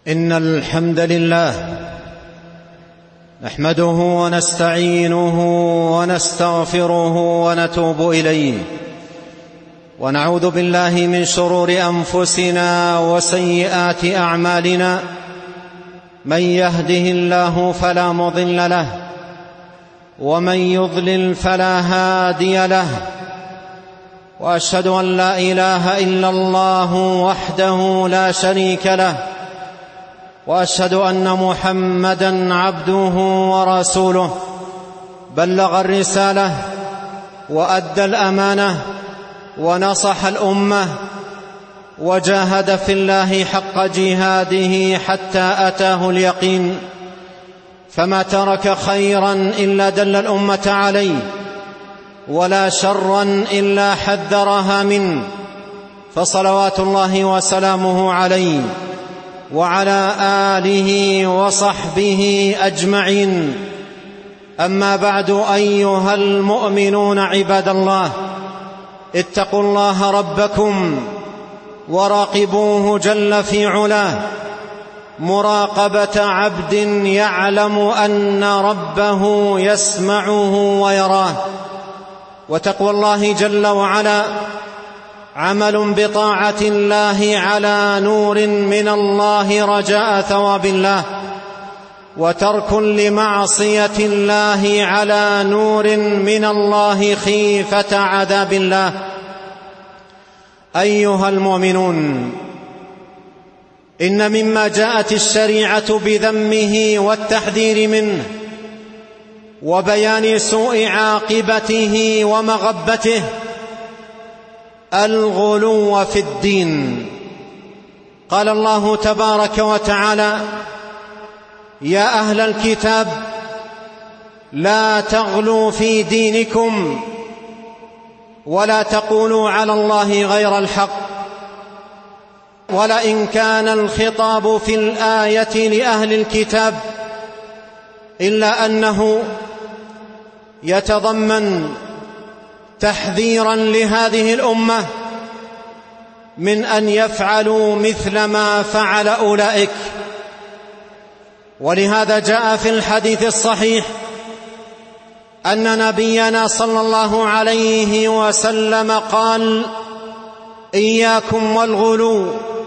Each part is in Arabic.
إن الحمد لله نحمده ونستعينه ونستغفره ونتوب إليه، ونعوذ بالله من شرور أنفسنا وسيئات أعمالنا. من يهده الله فلا مضل له، ومن يضلل فلا هادي له، وأشهد أن لا إله إلا الله وحده لا شريك له، وأشهد أن محمدًا عبده ورسوله. بلغ الرسالة وأدى الأمانة ونصح الأمة، وجاهد في الله حق جهاده حتى أتاه اليقين. فما ترك خيرا إلا دل الأمة عليه، ولا شرا إلا حذرها منه، فصلوات الله وسلامه عليه وعلى آله وصحبه أجمعين. أما بعد، أيها المؤمنون عباد الله، اتقوا الله ربكم وراقبوه جل في علاه مراقبة عبد يعلم أن ربه يسمعه ويراه. وتقوى الله جل وعلا عمل بطاعة الله على نور من الله رجاء ثواب الله، وترك لمعصية الله على نور من الله خيفة عذاب الله. أيها المؤمنون، إن مما جاءت الشريعة بذمه والتحذير منه وبيان سوء عاقبته ومغبته الغلو في الدين. قال الله تبارك وتعالى: يا أهل الكتاب لا تغلوا في دينكم ولا تقولوا على الله غير الحق. ولئن كان الخطاب في الآية لأهل الكتاب، إلا أنه يتضمن تحذيرا لهذه الأمة من أن يفعلوا مثل ما فعل أولئك. ولهذا جاء في الحديث الصحيح أن نبينا صلى الله عليه وسلم قال: إياكم والغلو،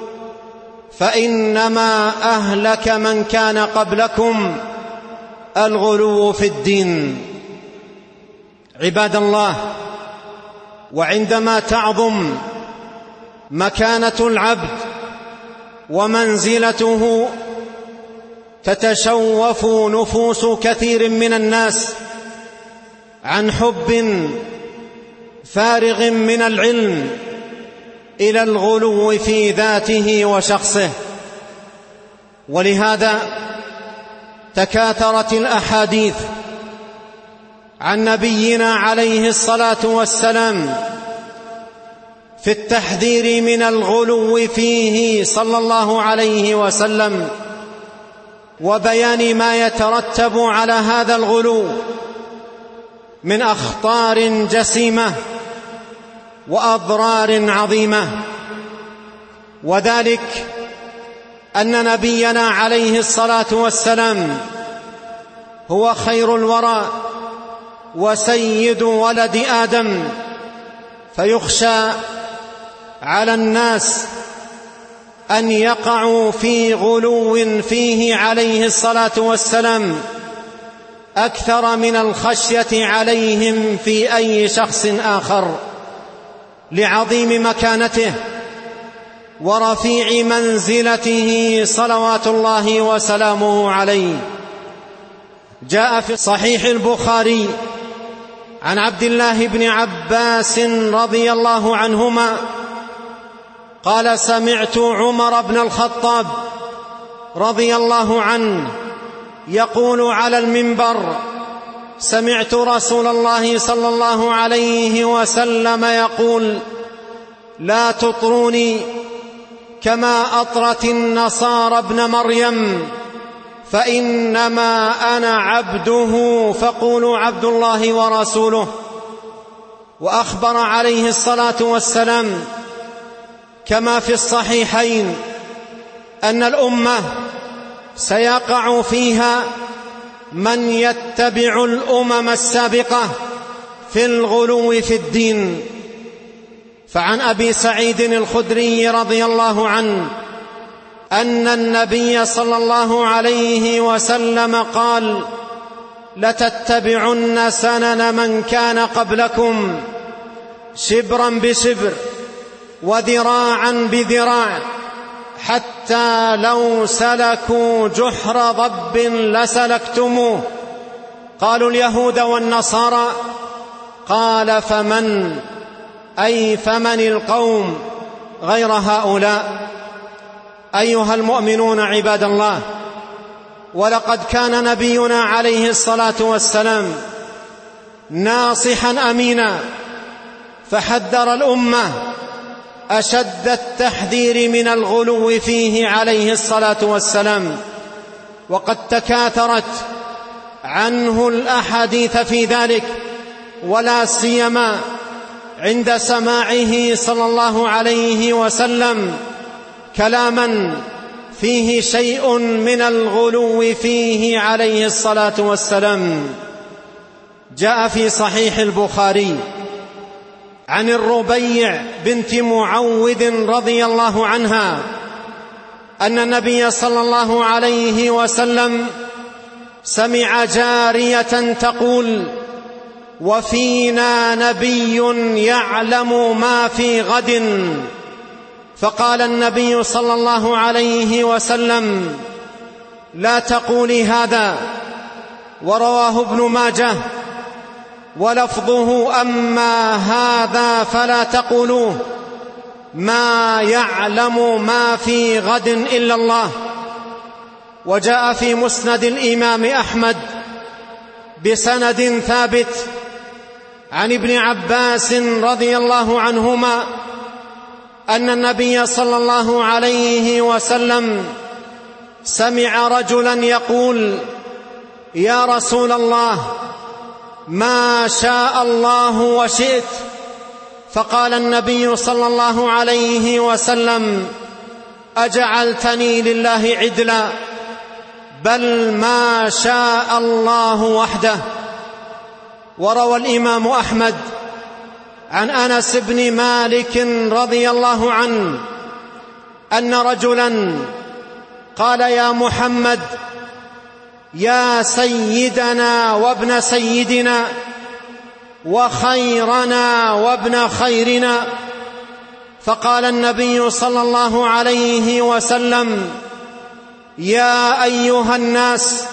فإنما أهلك من كان قبلكم الغلو في الدين. عباد الله، وعندما تعظم مكانة العبد ومنزلته تتشوف نفوس كثير من الناس عن حب فارغ من العلم إلى الغلو في ذاته وشخصه. ولهذا تكاثرت الأحاديث عن نبينا عليه الصلاة والسلام في التحذير من الغلو فيه صلى الله عليه وسلم، وبيان ما يترتب على هذا الغلو من أخطار جسيمة وأضرار عظيمة. وذلك أن نبينا عليه الصلاة والسلام هو خير الورى وسيد ولد آدم، فيخشى على الناس أن يقعوا في غلو فيه عليه الصلاة والسلام أكثر من الخشية عليهم في أي شخص آخر، لعظيم مكانته ورفيع منزلته صلوات الله وسلامه عليه. جاء في صحيح البخاري عن عبد الله بن عباس رضي الله عنهما قال: سمعت عمر بن الخطاب رضي الله عنه يقول على المنبر: سمعت رسول الله صلى الله عليه وسلم يقول: لا تطروني كما أطرت النصارى ابن مريم، فإنما أنا عبده فقولوا عبد الله ورسوله. وأخبر عليه الصلاة والسلام كما في الصحيحين أن الأمة سيقع فيها من يتبع الأمم السابقة في الغلو في الدين. فعن أبي سعيد الخدري رضي الله عنه أن النبي صلى الله عليه وسلم قال: لتتبعن سنن من كان قبلكم شبرا بشبر وذراعا بذراع حتى لو سلكوا جحر ضب لسلكتموه. قالوا: اليهود والنصارى. قال: فمن؟ أي فمن القوم غير هؤلاء؟ أيها المؤمنون عباد الله، ولقد كان نبينا عليه الصلاة والسلام ناصحا أمينا، فحذر الأمة أشد التحذير من الغلو فيه عليه الصلاة والسلام، وقد تكاثرت عنه الأحاديث في ذلك، ولا سيما عند سماعه صلى الله عليه وسلم كلاما فيه شيء من الغلو فيه عليه الصلاة والسلام. جاء في صحيح البخاري عن الربيع بنت معوذ رضي الله عنها أن النبي صلى الله عليه وسلم سمع جارية تقول: وفينا نبي يعلم ما في غد. فقال النبي صلى الله عليه وسلم: لا تقولي هذا. ورواه ابن ماجه ولفظه: أما هذا فلا تقولوه، ما يعلم ما في غد إلا الله. وجاء في مسند الإمام أحمد بسند ثابت عن ابن عباس رضي الله عنهما أن النبي صلى الله عليه وسلم سمع رجلا يقول: يا رسول الله، ما شاء الله وشئت. فقال النبي صلى الله عليه وسلم: أجعلتني لله عدلا؟ بل ما شاء الله وحده. وروى الإمام أحمد عن أنس بن مالك رضي الله عنه أن رجلا قال: يا محمد، يا سيدنا وابن سيدنا وخيرنا وابن خيرنا. فقال النبي صلى الله عليه وسلم: يا أيها الناس،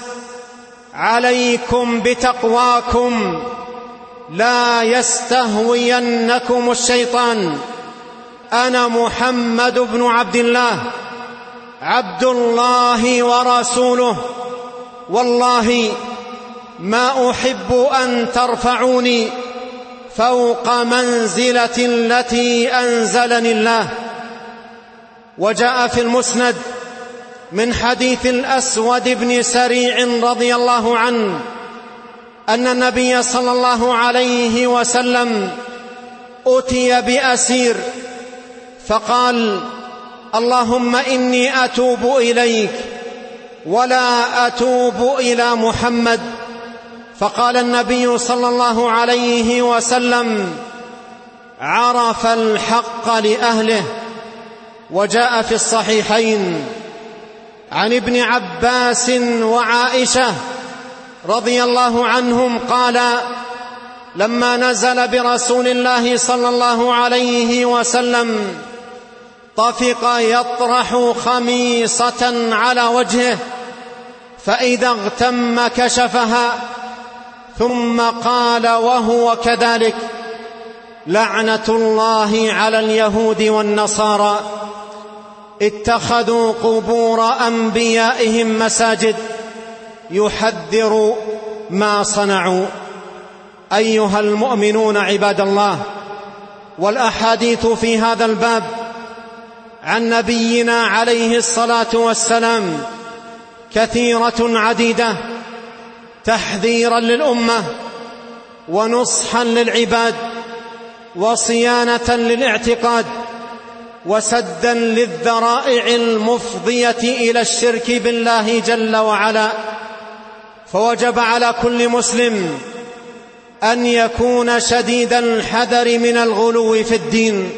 عليكم بتقواكم، لا يستهوينكم الشيطان. أنا محمد بن عبد الله، عبد الله ورسوله، والله ما أحب أن ترفعوني فوق منزلة التي أنزلني الله. وجاء في المسند من حديث الأسود بن سريع رضي الله عنه أن النبي صلى الله عليه وسلم أتي بأسير فقال: اللهم إني أتوب إليك ولا أتوب إلى محمد. فقال النبي صلى الله عليه وسلم: عرف الحق لأهله. وجاء في الصحيحين عن ابن عباس وعائشة رضي الله عنهم قال: لما نزل برسول الله صلى الله عليه وسلم طفق يطرح خميصة على وجهه، فإذا اغتم كشفها، ثم قال وهو كذلك: لعنة الله على اليهود والنصارى، اتخذوا قبور أنبيائهم مساجد، يحذر ما صنعوا. أيها المؤمنون عباد الله، والأحاديث في هذا الباب عن نبينا عليه الصلاة والسلام كثيرة عديدة، تحذيرا للأمة ونصحا للعباد وصيانة للاعتقاد. وسدا للذرائع المفضية إلى الشرك بالله جل وعلا. فوجب على كل مسلم أن يكون شديد الحذر من الغلو في الدين،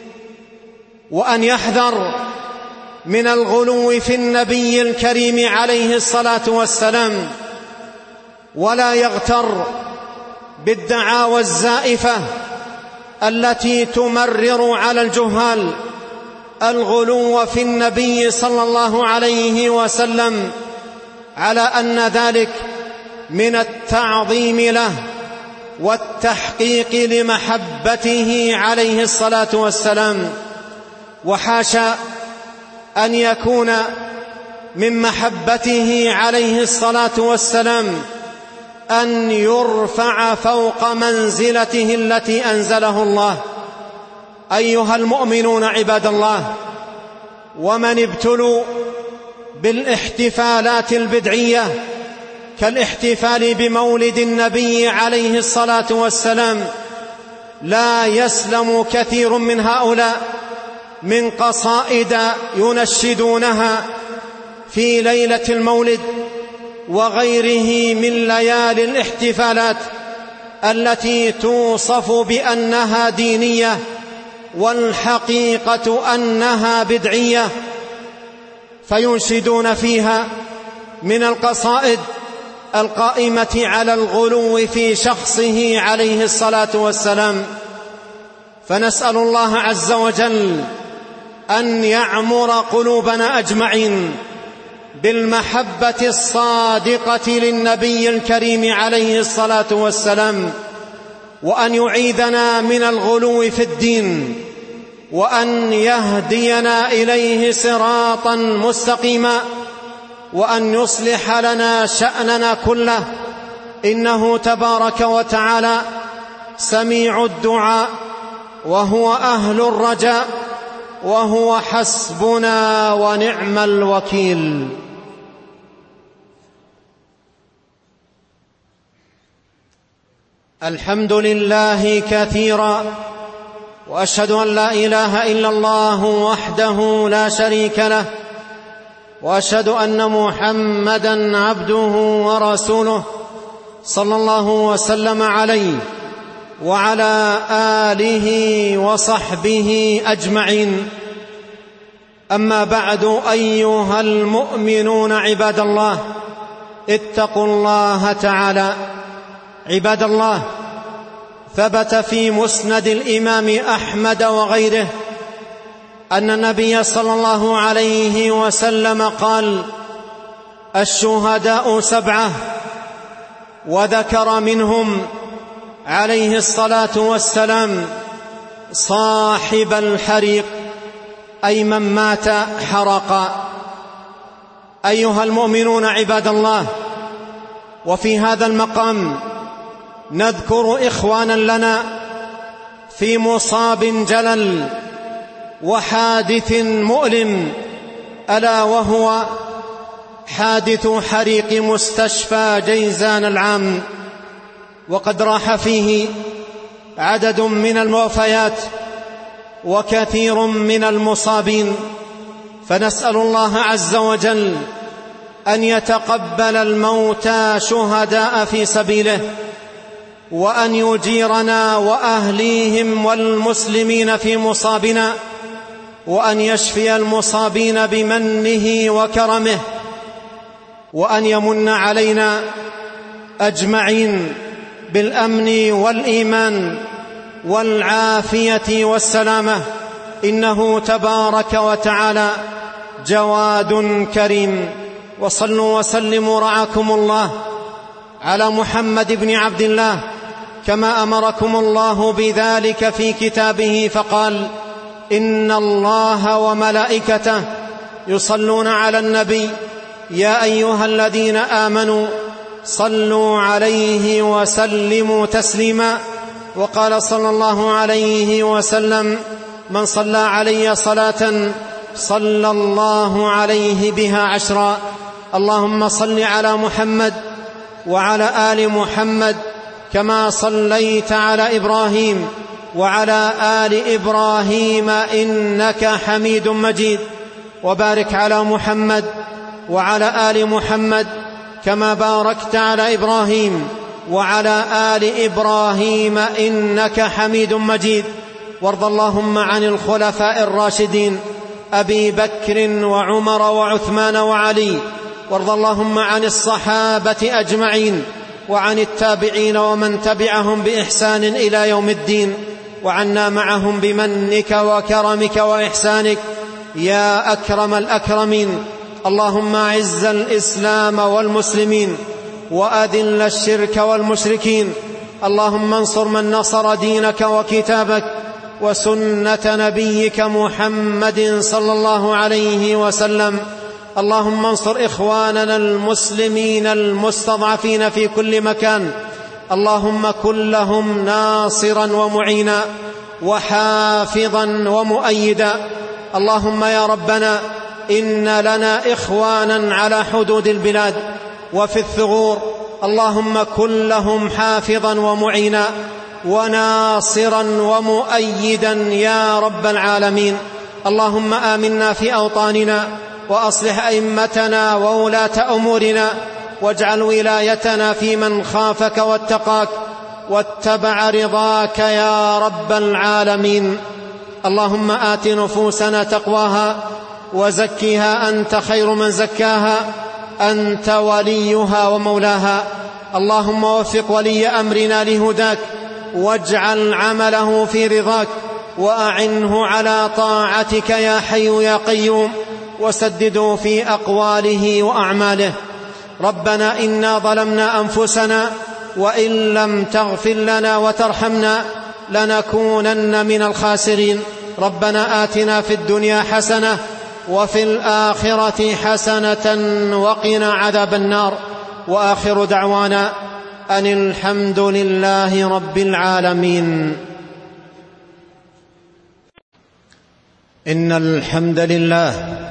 وأن يحذر من الغلو في النبي الكريم عليه الصلاة والسلام، ولا يغتر بالدعاوى الزائفة التي تمرر على الجهال الغلو في النبي صلى الله عليه وسلم، على أن ذلك من التعظيم له والتحقيق لمحبته عليه الصلاة والسلام. وحاشا أن يكون من محبته عليه الصلاة والسلام أن يرفع فوق منزلته التي أنزله الله. أيها المؤمنون عباد الله، ومن ابتلوا بالاحتفالات البدعية كالاحتفال بمولد النبي عليه الصلاة والسلام لا يسلم كثير من هؤلاء من قصائد ينشدونها في ليلة المولد وغيره من ليالي الاحتفالات التي توصف بأنها دينية والحقيقة أنها بدعية، فينشدون فيها من القصائد القائمة على الغلو في شخصه عليه الصلاة والسلام. فنسأل الله عز وجل أن يعمر قلوبنا أجمعين بالمحبة الصادقة للنبي الكريم عليه الصلاة والسلام، وأن يعيذنا من الغلو في الدين، وأن يهدينا إليه صراطا مستقيما، وأن يصلح لنا شأننا كله، إنه تبارك وتعالى سميع الدعاء وهو أهل الرجاء وهو حسبنا ونعم الوكيل. الحمد لله كثيرا، وأشهد أن لا إله إلا الله وحده لا شريك له، وأشهد أن محمدًا عبده ورسوله صلى الله وسلم عليه وعلى آله وصحبه أجمعين. أما بعد، أيها المؤمنون عباد الله، اتقوا الله تعالى. عباد الله، ثبت في مسند الإمام أحمد وغيره أن النبي صلى الله عليه وسلم قال: الشهداء 7، وذكر منهم عليه الصلاة والسلام صاحب الحريق، أي من مات حرقا. أيها المؤمنون عباد الله، وفي هذا المقام نذكر إخوانا لنا في مصاب جلل وحادث مؤلم، ألا وهو حادث حريق مستشفى جيزان العام، وقد راح فيه عدد من الموفيات وكثير من المصابين. فنسأل الله عز وجل أن يتقبل الموتى شهداء في سبيله، وأن يجيرنا وأهليهم والمسلمين في مصابنا، وأن يشفي المصابين بمنه وكرمه، وأن يمن علينا أجمعين بالأمن والإيمان والعافية والسلامة، إنه تبارك وتعالى جواد كريم. وصلوا وسلموا رعاكم الله على محمد بن عبد الله كما أمركم الله بذلك في كتابه، فقال: إن الله وملائكته يصلون على النبي يا أيها الذين آمنوا صلوا عليه وسلموا تسليما. وقال صلى الله عليه وسلم: من صلى علي صلاة صلى الله عليه بها 10. اللهم صل على محمد وعلى آل محمد كما صليت على إبراهيم وعلى آل إبراهيم إنك حميد مجيد، وبارك على محمد وعلى آل محمد كما باركت على إبراهيم وعلى آل إبراهيم إنك حميد مجيد. وارض اللهم عن الخلفاء الراشدين أبي بكر وعمر وعثمان وعلي، وارض اللهم عن الصحابة أجمعين وعن التابعين ومن تبعهم بإحسان إلى يوم الدين، وعنا معهم بمنك وكرمك وإحسانك يا أكرم الأكرمين. اللهم أعز الإسلام والمسلمين وأذل الشرك والمشركين. اللهم انصر من نصر دينك وكتابك وسنة نبيك محمد صلى الله عليه وسلم. اللهم انصر إخواننا المسلمين المستضعفين في كل مكان، اللهم كن لهم ناصرا ومعينا وحافظا ومؤيدا. اللهم يا ربنا إن لنا إخوانا على حدود البلاد وفي الثغور، اللهم كن لهم حافظا ومعينا وناصرا ومؤيدا يا رب العالمين. اللهم آمنا في أوطاننا وأصلح أئمتنا وولاة أمورنا، واجعل ولايتنا في من خافك واتقاك واتبع رضاك يا رب العالمين. اللهم آت نفوسنا تقواها وزكها أنت خير من زكاها، أنت وليها ومولاها. اللهم وفق ولي أمرنا لهداك، واجعل عمله في رضاك، وأعنه على طاعتك يا حي يا قيوم، وسدده في أقواله وأعماله. ربنا إنا ظلمنا أنفسنا وإن لم تغفر لنا وترحمنا لنكونن من الخاسرين. ربنا آتنا في الدنيا حسنة وفي الآخرة حسنة وقنا عذاب النار. وآخر دعوانا أن الحمد لله رب العالمين. إن الحمد لله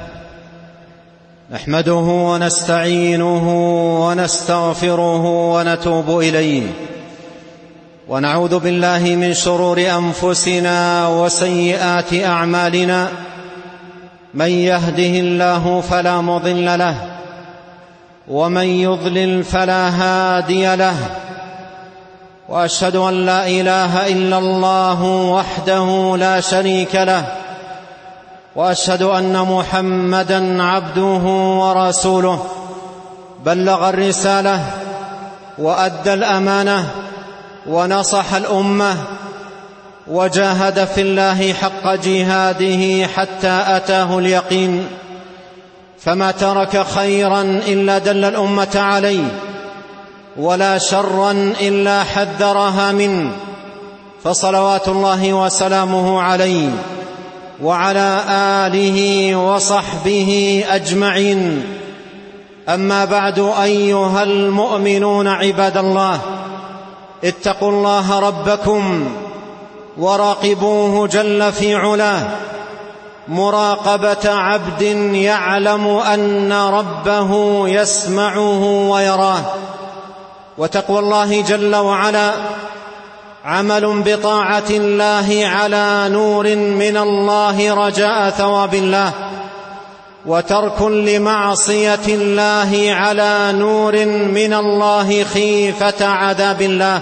نحمده ونستعينه ونستغفره ونتوب إليه، ونعوذ بالله من شرور أنفسنا وسيئات أعمالنا. من يهده الله فلا مضل له، ومن يضلل فلا هادي له، وأشهد أن لا إله إلا الله وحده لا شريك له، وأشهد أن محمدًا عبده ورسوله. بلغ الرسالة وأدى الأمانة ونصح الأمة، وجاهد في الله حق جهاده حتى أتاه اليقين. فما ترك خيرا إلا دل الأمة عليه، ولا شرا إلا حذرها منه. فصلوات الله وسلامه عليه وعلى آله وصحبه أجمعين. أما بعد، أيها المؤمنون عباد الله، اتقوا الله ربكم وراقبوه جل في علاه مراقبة عبد يعلم أن ربه يسمعه ويراه. وتقوى الله جل وعلا عمل بطاعة الله على نور من الله رجاء ثواب الله، وترك لمعصية الله على نور من الله خيفة عذاب الله.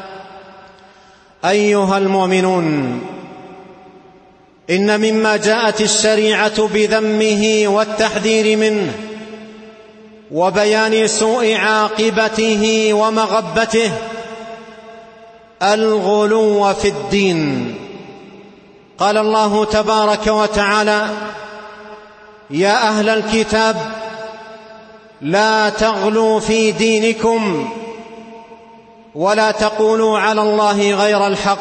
أيها المؤمنون، إن مما جاءت الشريعة بذمه والتحذير منه وبيان سوء عاقبته ومغبته الغلو في الدين. قال الله تبارك وتعالى: يا أهل الكتاب لا تغلوا في دينكم ولا تقولوا على الله غير الحق.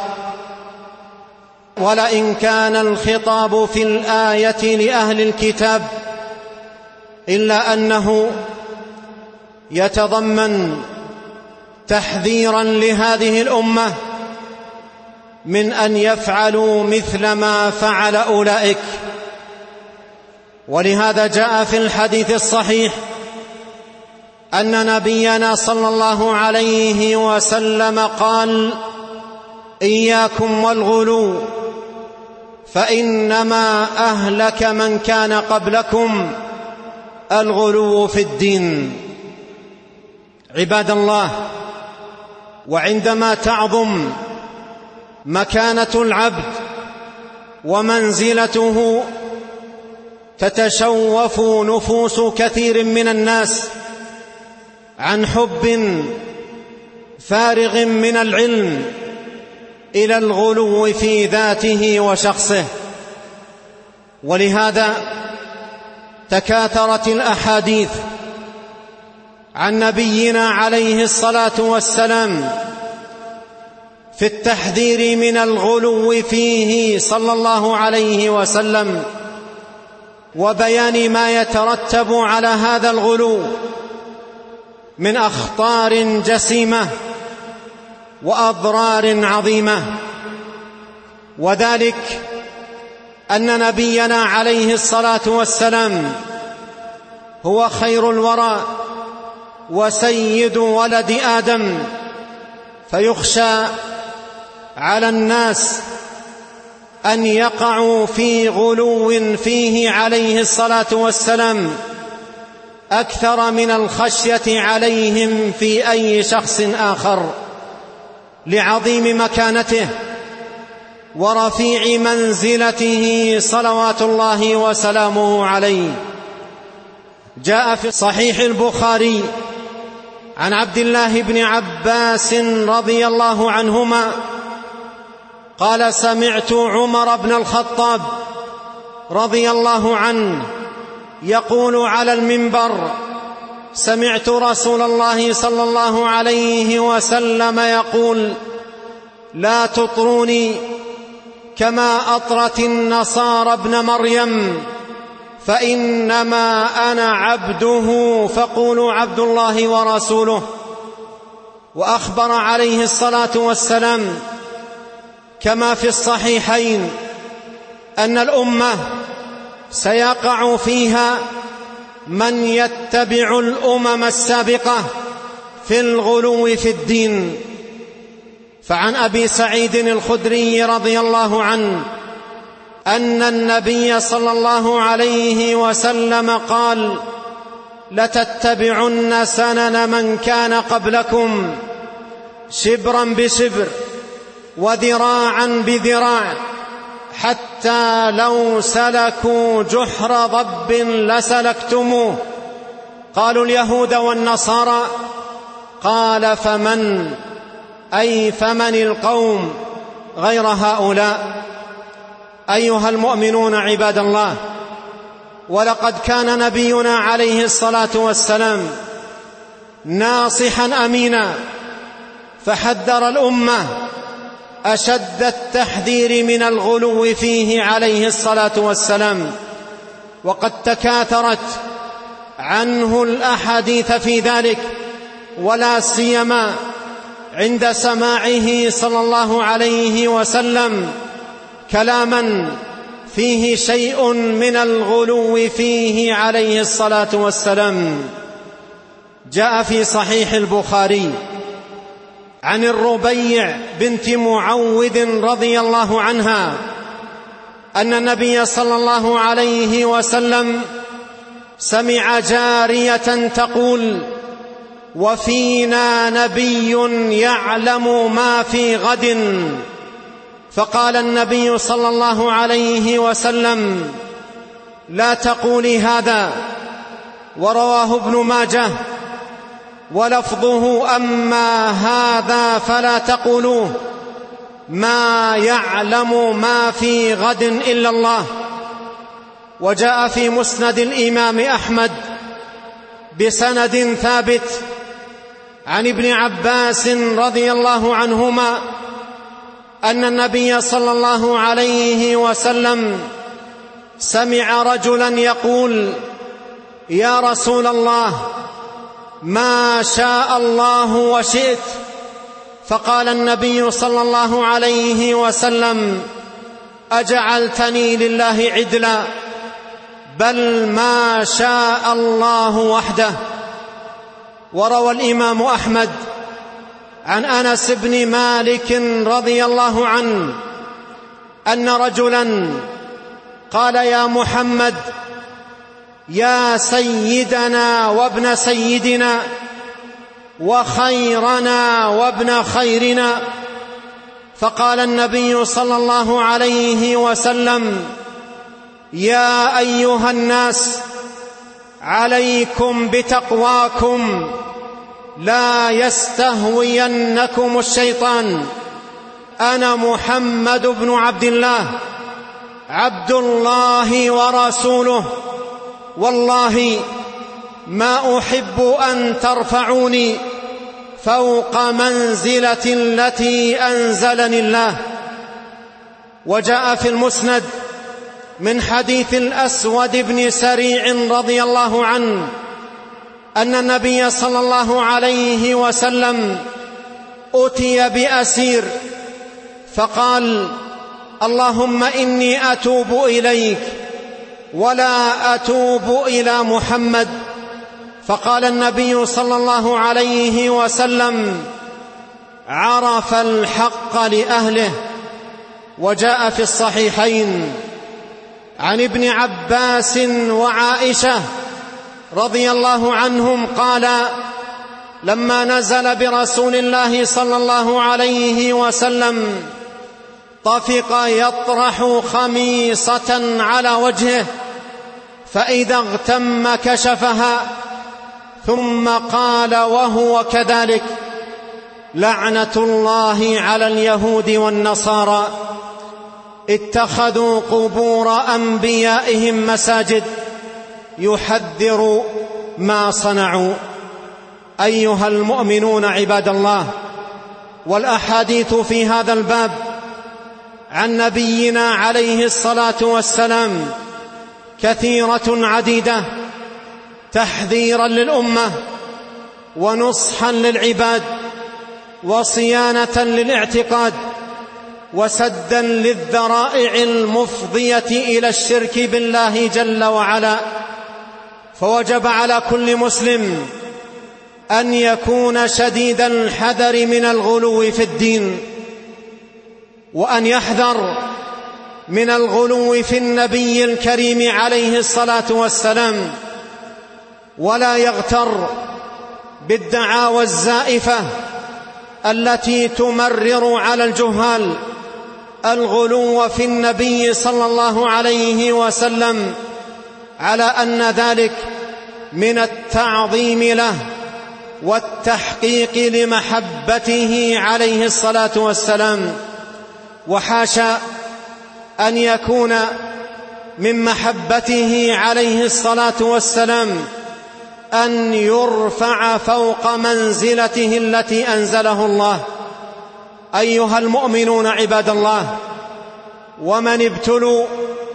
ولئن كان الخطاب في الآية لأهل الكتاب إلا أنه يتضمن تحذيرا لهذه الأمة من أن يفعلوا مثل ما فعل أولئك. ولهذا جاء في الحديث الصحيح أن نبينا صلى الله عليه وسلم قال: إياكم والغلو فإنما أهلك من كان قبلكم الغلو في الدين. عباد الله، وعندما تعظم مكانة العبد ومنزلته تتشوف نفوس كثير من الناس عن حب فارغ من العلم إلى الغلو في ذاته وشخصه. ولهذا تكاثرت الأحاديث عن نبينا عليه الصلاة والسلام في التحذير من الغلو فيه صلى الله عليه وسلم، وبيان ما يترتب على هذا الغلو من أخطار جسيمة وأضرار عظيمة. وذلك أن نبينا عليه الصلاة والسلام هو خير الورى وسيد ولد آدم، فيخشى على الناس أن يقعوا في غلو فيه عليه الصلاة والسلام أكثر من الخشية عليهم في أي شخص آخر، لعظيم مكانته ورفيع منزلته صلوات الله وسلامه عليه. جاء في صحيح البخاري عن عبد الله بن عباس رضي الله عنهما قال: سمعت عمر بن الخطاب رضي الله عنه يقول على المنبر: سمعت رسول الله صلى الله عليه وسلم يقول: لا تطروني كما أطرت النصارى ابن مريم، فإنما أنا عبده فقولوا عبد الله ورسوله. وأخبر عليه الصلاة والسلام كما في الصحيحين أن الأمة سيقع فيها من يتبع الأمم السابقة في الغلو في الدين. فعن أبي سعيد الخدري رضي الله عنه أن النبي صلى الله عليه وسلم قال: لتتبعن سنن من كان قبلكم شبرا بشبر وذراعا بذراع، حتى لو سلكوا جحر ضب لسلكتموه. قالوا: اليهود والنصارى. قال: فمن؟ أي فمن القوم غير هؤلاء. أيها المؤمنون عباد الله، ولقد كان نبينا عليه الصلاة والسلام ناصحا أمينا، فحذر الأمة أشد التحذير من الغلو فيه عليه الصلاة والسلام، وقد تكاثرت عنه الأحاديث في ذلك، ولا سيما عند سماعه صلى الله عليه وسلم كلاما فيه شيء من الغلو فيه عليه الصلاة والسلام. جاء في صحيح البخاري عن الربيع بنت معوذ رضي الله عنها أن النبي صلى الله عليه وسلم سمع جارية تقول: وفينا نبي يعلم ما في غد. فقال النبي صلى الله عليه وسلم: لا تقولي هذا. ورواه ابن ماجه ولفظه: أما هذا فلا تقولوه، ما يعلم ما في غد إلا الله. وجاء في مسند الإمام أحمد بسند ثابت عن ابن عباس رضي الله عنهما أن النبي صلى الله عليه وسلم سمع رجلا يقول: يا رسول الله، ما شاء الله وشئت. فقال النبي صلى الله عليه وسلم: أجعلتني لله عدلا؟ بل ما شاء الله وحده. وروى الإمام أحمد عن أنس بن مالك رضي الله عنه أن رجلا قال: يا محمد، يا سيدنا وابن سيدنا وخيرنا وابن خيرنا. فقال النبي صلى الله عليه وسلم: يا أيها الناس، عليكم بتقواكم، لا يستهوينكم الشيطان. أنا محمد بن عبد الله، عبد الله ورسوله، والله ما أحب أن ترفعوني فوق منزلة التي أنزلني الله. وجاء في المسند من حديث الأسود بن سريع رضي الله عنه أن النبي صلى الله عليه وسلم أتي بأسير فقال: اللهم إني أتوب إليك ولا أتوب إلى محمد. فقال النبي صلى الله عليه وسلم: عرف الحق لأهله. وجاء في الصحيحين عن ابن عباس وعائشة رضي الله عنهم قال: لما نزل برسول الله صلى الله عليه وسلم طفق يطرح خميصة على وجهه، فإذا اغتم كشفها، ثم قال وهو كذلك: لعنة الله على اليهود والنصارى، اتخذوا قبور أنبيائهم مساجد، يحذر ما صنعوا. أيها المؤمنون عباد الله، والأحاديث في هذا الباب عن نبينا عليه الصلاة والسلام كثيرة عديدة، تحذيرا للأمة ونصحا للعباد وصيانة للاعتقاد وسدا للذرائع المفضية إلى الشرك بالله جل وعلا. فوجب على كل مسلم أن يكون شديد الحذر من الغلو في الدين، وأن يحذر من الغلو في النبي الكريم عليه الصلاة والسلام، ولا يغتر بالدعاوى الزائفة التي تمرر على الجهال الغلو في النبي صلى الله عليه وسلم، على أن ذلك من التعظيم له والتحقيق لمحبته عليه الصلاة والسلام. وحاشا أن يكون من محبته عليه الصلاة والسلام أن يرفع فوق منزلته التي أنزله الله. أيها المؤمنون عباد الله، ومن ابتلوا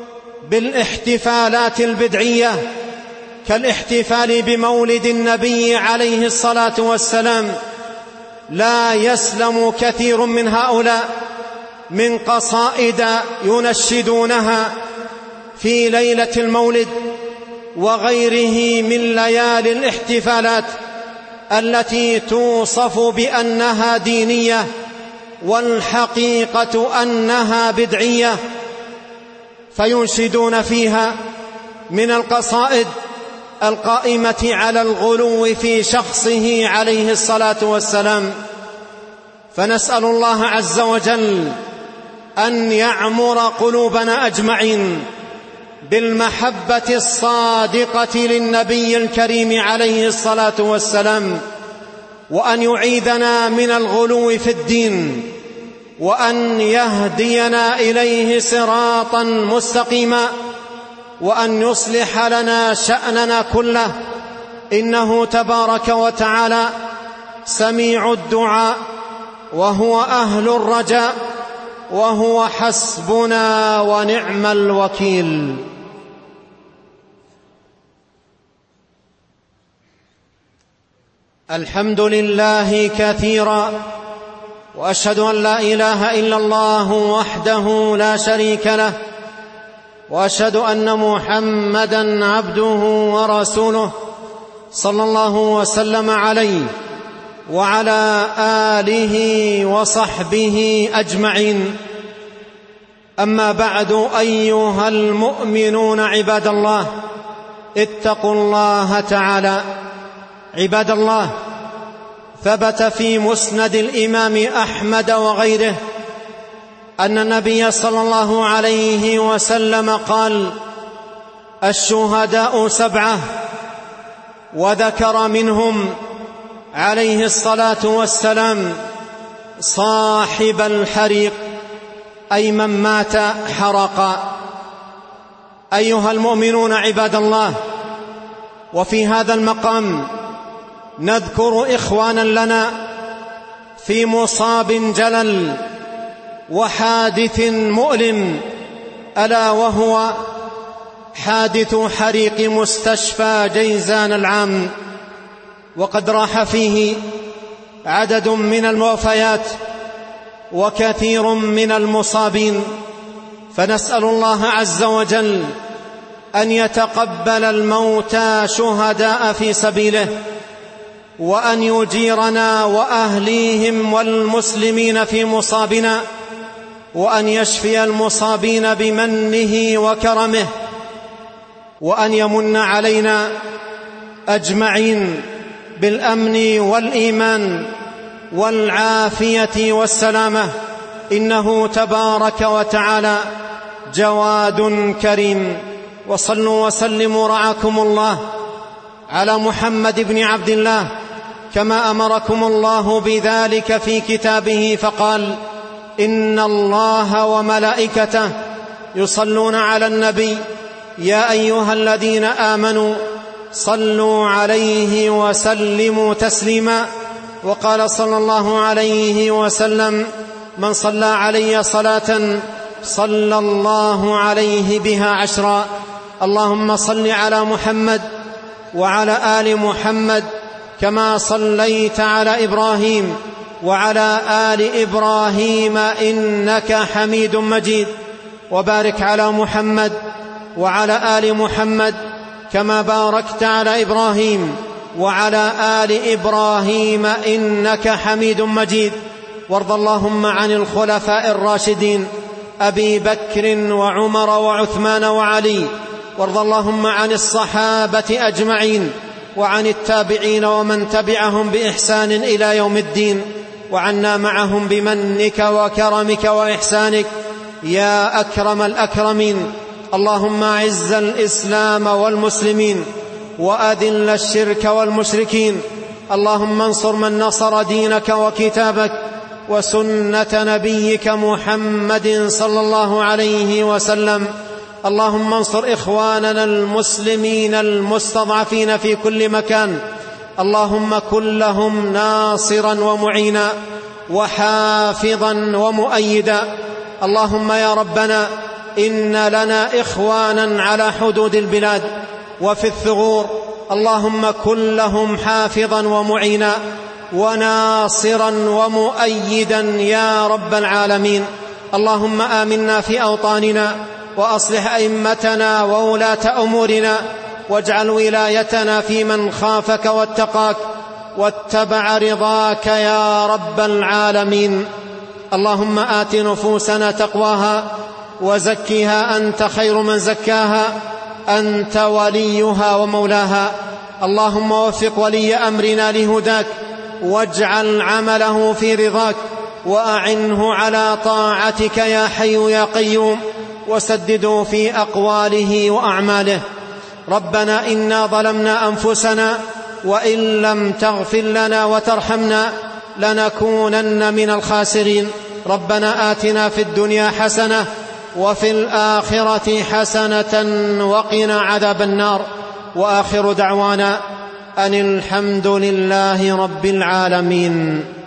بالاحتفالات البدعية كالاحتفال بمولد النبي عليه الصلاة والسلام لا يسلم كثير من هؤلاء من قصائد ينشدونها في ليلة المولد وغيره من ليالي الاحتفالات التي توصف بأنها دينية والحقيقة أنها بدعية، فينشدون فيها من القصائد القائمة على الغلو في شخصه عليه الصلاة والسلام. فنسأل الله عز وجل أن يعمر قلوبنا أجمعين بالمحبة الصادقة للنبي الكريم عليه الصلاة والسلام، وأن يعيذنا من الغلو في الدين، وأن يهدينا إليه صراطا مستقيما، وأن يصلح لنا شأننا كله، إنه تبارك وتعالى سميع الدعاء وهو أهل الرجاء وهو حسبنا ونعم الوكيل. الحمد لله كثيرا، وأشهد أن لا إله إلا الله وحده لا شريك له، وأشهد أن محمدًا عبده ورسوله صلى الله وسلم عليه وعلى آله وصحبه أجمعين. أما بعد، أيها المؤمنون عباد الله، اتقوا الله تعالى. عباد الله، ثبت في مسند الإمام أحمد وغيره أن النبي صلى الله عليه وسلم قال: الشهداء 7، وذكر منهم عليه الصلاة والسلام صاحب الحريق، أي من مات حرقا. أيها المؤمنون عباد الله، وفي هذا المقام نذكر إخوانا لنا في مصاب جلل وحادث مؤلم، ألا وهو حادث حريق مستشفى جيزان العام، وقد راح فيه عدد من الموفيات وكثير من المصابين. فنسأل الله عز وجل أن يتقبل الموتى شهداء في سبيله، وأن يجيرنا وأهليهم والمسلمين في مصابنا، وأن يشفي المصابين بمنه وكرمه، وأن يمن علينا أجمعين بالأمن والإيمان والعافية والسلامة، إنه تبارك وتعالى جواد كريم. وصلوا وسلموا رعاكم الله على محمد بن عبد الله كما أمركم الله بذلك في كتابه، فقال: إن الله وملائكته يصلون على النبي يا أيها الذين آمنوا صلوا عليه وسلموا تسليما. وقال صلى الله عليه وسلم: من صلى علي صلاة صلى الله عليه بها 10. اللهم صل على محمد وعلى آل محمد كما صليت على إبراهيم وعلى آل إبراهيم إنك حميد مجيد، وبارك على محمد وعلى آل محمد كما باركت على إبراهيم وعلى آل إبراهيم إنك حميد مجيد. وارض اللهم عن الخلفاء الراشدين أبي بكر وعمر وعثمان وعلي، وارض اللهم عن الصحابة أجمعين، وعن التابعين ومن تبعهم بإحسان إلى يوم الدين، وعنا معهم بمنك وكرمك وإحسانك يا أكرم الأكرمين. اللهم أعز الإسلام والمسلمين، وأذل الشرك والمشركين. اللهم انصر من نصر دينك وكتابك وسنة نبيك محمد صلى الله عليه وسلم. اللهم انصر إخواننا المسلمين المستضعفين في كل مكان. اللهم كن لهم ناصرا ومعينا وحافظا ومؤيدا. اللهم يا ربنا، إن لنا إخوانا على حدود البلاد وفي الثغور، اللهم كن لهم حافظا ومعينا وناصرا ومؤيدا يا رب العالمين. اللهم آمنا في أوطاننا، وأصلح أئمتنا وولاة أمورنا، واجعل ولايتنا في من خافك واتقاك واتبع رضاك يا رب العالمين. اللهم آت نفوسنا تقواها وزكها أنت خير من زكاها، أنت وليها ومولاها. اللهم وفق ولي أمرنا لهداك، واجعل عمله في رضاك، وأعنه على طاعتك يا حي يا قيوم، وسدده في أقواله وأعماله. ربنا إنا ظلمنا أنفسنا، وإن لم تغفر لنا وترحمنا لنكونن من الخاسرين. ربنا آتنا في الدنيا حسنة وفي الآخرة حسنة وقنا عذاب النار. وآخر دعوانا أن الحمد لله رب العالمين.